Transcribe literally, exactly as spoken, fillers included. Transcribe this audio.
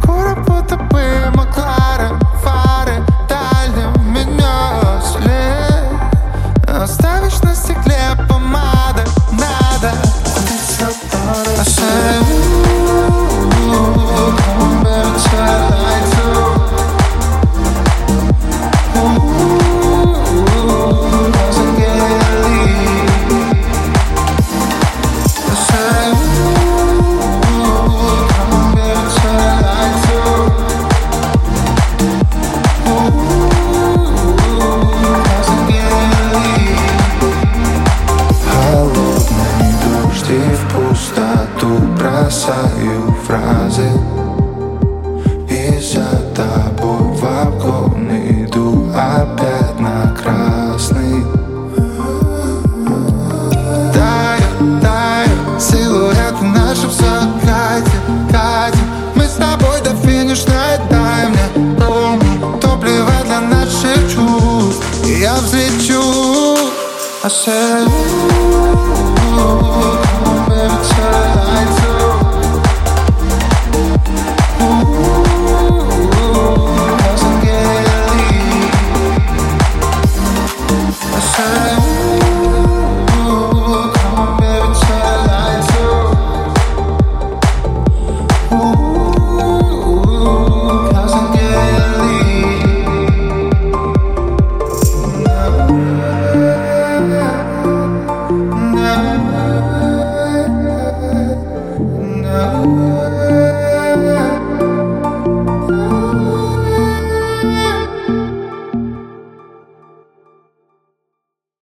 Город будто бы Макларен, фары дальним меня след. Оставишь на стекле помадой, надо. I said, ooh, come back to light too. Ooh, doesn't get leave. I said, ooh, come back to light too. Ooh, doesn't get leave. Холодные дожди в пустоту бросаю фразы. И за тобой в обгон иду опять на красный. Тает, тает силуэты наши в закате, катим. Мы с тобой до финишной, дай мне помню, топливо для наших чувств. И я взлечу. I said,